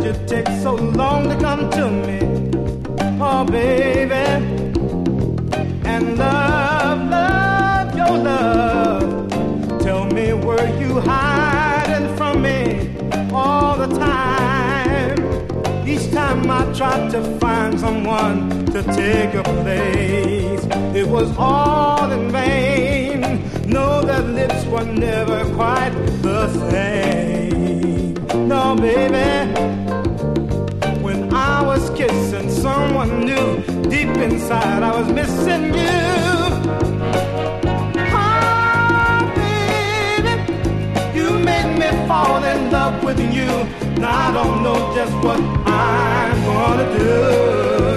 you take so long to come to me? Oh, baby. And love, love, your love. Tell me, were you hiding from me all the time? Each time I tried to find someone to take your place, it was all in vain. No, their lips were never quite the same. No, baby. When I was kissing someone new, deep inside I was missing you. Oh, baby, you made me fall in love with you. Now I don't know just what I'm gonna do.